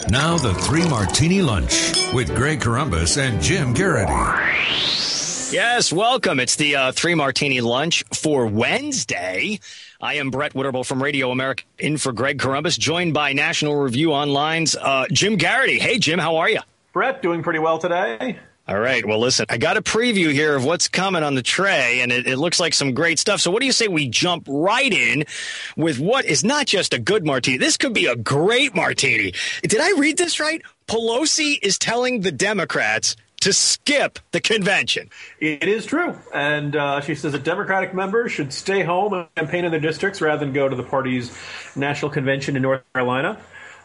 Now the Three Martini Lunch with Greg Corombos and Jim Garrity. Yes, welcome. It's the Three Martini Lunch for Wednesday. I am Brett Witterbull from Radio America, in for Greg Corombos, joined by National Review Online's Jim Garrity. Hey, Jim, how are you? Brett, doing pretty well today. All right. Well, listen, I got a preview here of what's coming on the tray, and it looks like some great stuff. So what do you say we jump right in with what is not just a good martini? This could be a great martini. Did I read this right? Pelosi is telling the Democrats to skip the convention. It is true. And she says that Democratic members should stay home and campaign in their districts rather than go to the party's national convention in North Carolina.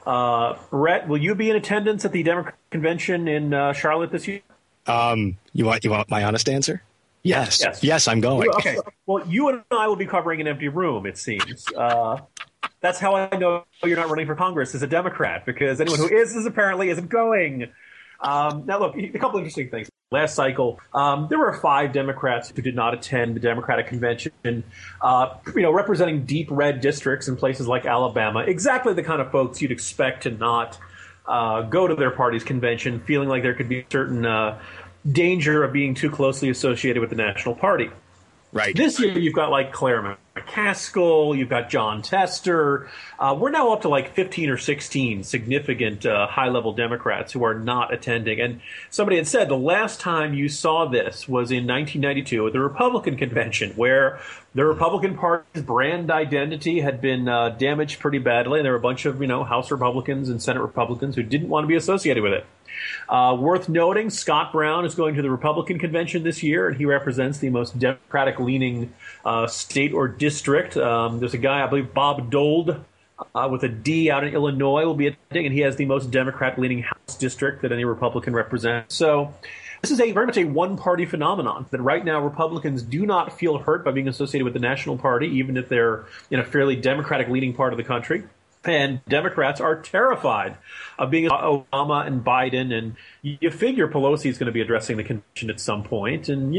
Brett, will you be in attendance at the Democratic convention in Charlotte this year? You want my honest answer? Yes, I'm going. Okay. Well, you and I will be covering an empty room, it seems. That's how I know you're not running for Congress as a Democrat, because anyone who is apparently isn't going. Now, look, a couple interesting things. Last cycle, there were 5 Democrats who did not attend the Democratic convention, representing deep red districts in places like Alabama, exactly the kind of folks you'd expect to not go to their party's convention, feeling like there could be a certain danger of being too closely associated with the national party. Right. This year, you've got like Claire McCaskill, you've got John Tester. We're now up to like 15 or 16 significant high-level Democrats who are not attending. And somebody had said the last time you saw this was in 1992 at the Republican convention, where the Republican Party's brand identity had been damaged pretty badly. And there were a bunch of, House Republicans and Senate Republicans who didn't want to be associated with it. Worth noting, Scott Brown is going to the Republican convention this year, and he represents the most Democratic-leaning state or district. There's a guy, I believe, Bob Dole, with a D out in Illinois, will be attending, and he has the most Democrat-leaning House district that any Republican represents. So this is very much a one-party phenomenon, that right now Republicans do not feel hurt by being associated with the national party, even if they're in a fairly Democratic-leaning part of the country. And Democrats are terrified of being Obama and Biden. And you figure Pelosi is going to be addressing the convention at some point. And,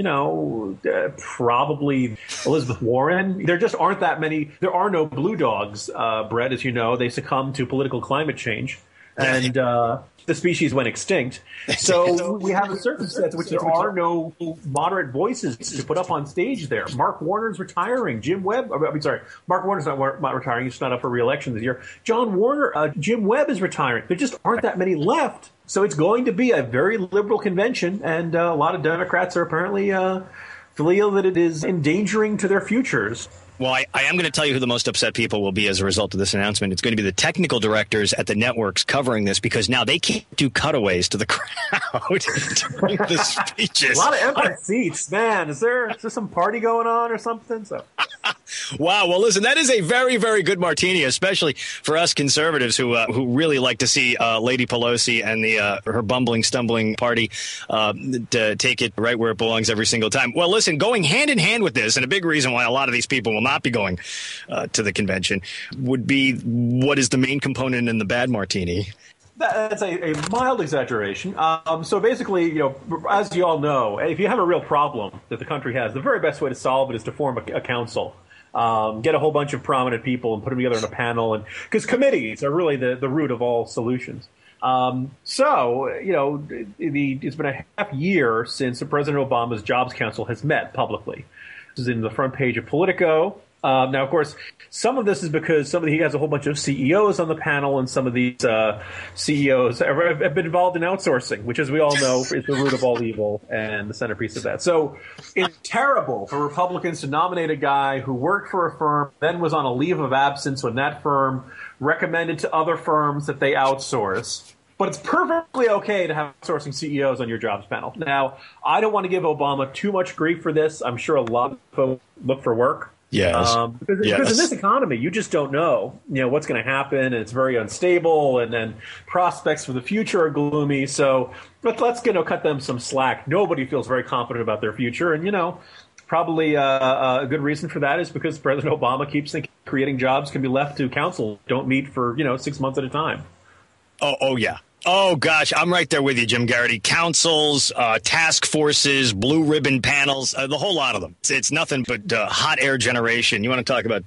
probably Elizabeth Warren. There just aren't that many. There are no blue dogs, Brett, as you know. They succumb to political climate change. And the species went extinct. So we have a circumstance in which there are no moderate voices to put up on stage there. Mark Warner's retiring. Mark Warner's not retiring. He's not up for re-election this year. Jim Webb is retiring. There just aren't that many left. So it's going to be a very liberal convention, and a lot of Democrats are apparently feel that it is endangering to their futures. Well, I am going to tell you who the most upset people will be as a result of this announcement. It's going to be the technical directors at the networks covering this, because now they can't do cutaways to the crowd during the speeches. A lot of empty seats, man. Is there some party going on or something? Wow. Well, listen, that is a very, very good martini, especially for us conservatives who really like to see Lady Pelosi and her bumbling, stumbling party to take it right where it belongs every single time. Well, listen, going hand in hand with this, and a big reason why a lot of these people will not be going to the convention, would be what is the main component in the bad martini. That's a mild exaggeration. So basically, as you all know, if you have a real problem that the country has, the very best way to solve it is to form a council. Get a whole bunch of prominent people and put them together in a panel, because committees are really the root of all solutions. It's been a half year since President Obama's Jobs Council has met publicly. This is in the front page of Politico. Now, of course, some of this is because he has a whole bunch of CEOs on the panel, and some of these CEOs have been involved in outsourcing, which, as we all know, is the root of all evil and the centerpiece of that. So it's terrible for Republicans to nominate a guy who worked for a firm, then was on a leave of absence when that firm recommended to other firms that they outsource. But it's perfectly okay to have outsourcing CEOs on your jobs panel. Now, I don't want to give Obama too much grief for this. I'm sure a lot of folks look for work. Yes. Because in this economy, you just don't know, what's going to happen, and it's very unstable, and then prospects for the future are gloomy. So let's cut them some slack. Nobody feels very confident about their future, and probably a good reason for that is because President Obama keeps thinking creating jobs can be left to council. Don't meet for 6 months at a time. Oh yeah. Oh, gosh, I'm right there with you, Jim Garrity. Councils, task forces, blue ribbon panels, the whole lot of them. It's nothing but hot air generation. You want to talk about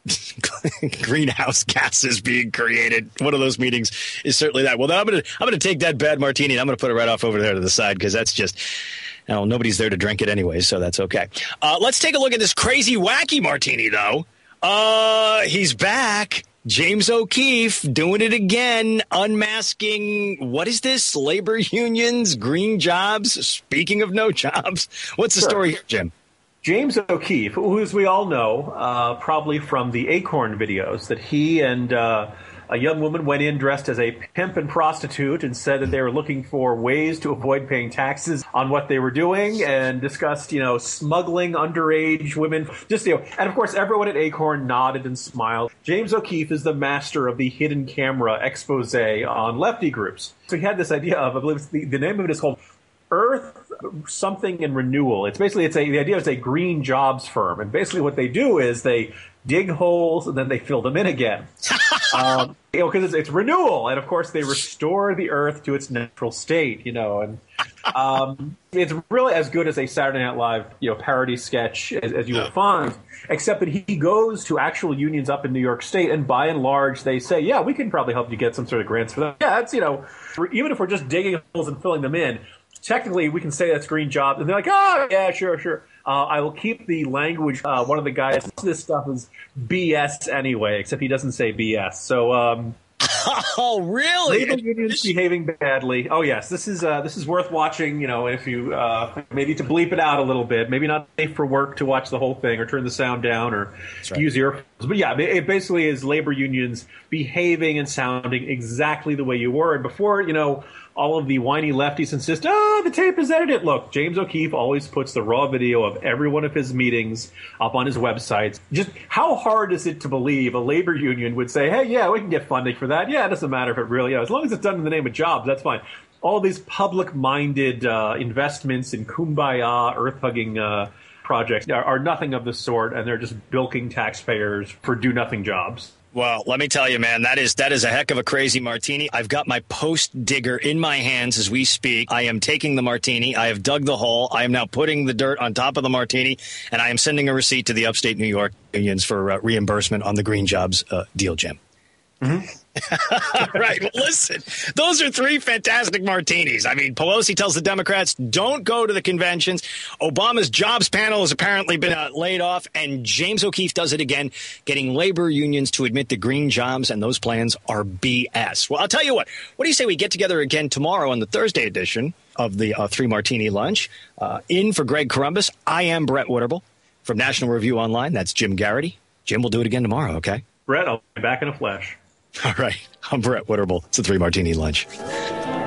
greenhouse gases being created? One of those meetings is certainly that. Well, I'm gonna take that bad martini and I'm going to put it right off over there to the side because that's just... Now, nobody's there to drink it anyway, so that's okay. Let's take a look at this crazy, wacky martini, though. He's back. James O'Keefe doing it again, unmasking, what is this? Labor unions, green jobs, speaking of no jobs. What's the story here, Jim? James O'Keefe, who, as we all know, probably from the Acorn videos, that he and a young woman went in dressed as a pimp and prostitute and said that they were looking for ways to avoid paying taxes on what they were doing and discussed, smuggling underage women. And of course, everyone at Acorn nodded and smiled. James O'Keefe is the master of the hidden camera expose on lefty groups. So he had this idea of, I believe the name of it is called Earth something and Renewal. The idea is a green jobs firm. And basically what they do is they dig holes and then they fill them in again. Because it's renewal. And of course they restore the earth to its natural state, and it's really as good as a Saturday Night Live, parody sketch as you will find, except that he goes to actual unions up in New York State, and by and large they say, yeah, we can probably help you get some sort of grants for that. Yeah, that's, even if we're just digging holes and filling them in, technically we can say that's green jobs. And they're like, oh, yeah, sure. I will keep the language. One of the guys, this stuff is BS anyway, except he doesn't say BS. So, oh, really? Labor unions behaving badly. Oh, yes. This is worth watching. If you maybe to bleep it out a little bit, maybe not safe for work to watch the whole thing, or turn the sound down, or use earphones. But yeah, it basically is labor unions behaving and sounding exactly the way you were. And before, all of the whiny lefties insist, the tape is edited. Look, James O'Keefe always puts the raw video of every one of his meetings up on his website. Just how hard is it to believe a labor union would say, hey, yeah, we can get funding for that. Yeah, it doesn't matter if it really, as long as it's done in the name of jobs, that's fine. All these public-minded investments in kumbaya, earth-hugging projects are nothing of the sort, and they're just bilking taxpayers for do-nothing jobs. Well, let me tell you, man, that is a heck of a crazy martini. I've got my post digger in my hands as we speak. I am taking the martini. I have dug the hole. I am now putting the dirt on top of the martini, and I am sending a receipt to the upstate New York unions for reimbursement on the green jobs deal, Jim. Mm-hmm. All right. Well, listen, those are three fantastic martinis. I mean, Pelosi tells the Democrats, don't go to the conventions. Obama's jobs panel has apparently been laid off. And James O'Keefe does it again, getting labor unions to admit the green jobs. And those plans are BS. Well, I'll tell you what. What do you say we get together again tomorrow on the Thursday edition of the Three Martini Lunch? In for Greg Corombos, I am Brett Witterble. From National Review Online, that's Jim Garrity. Jim will do it again tomorrow, okay? Brett, I'll be back in a flash. All right. I'm Brett Witterble. It's the Three Martini Lunch.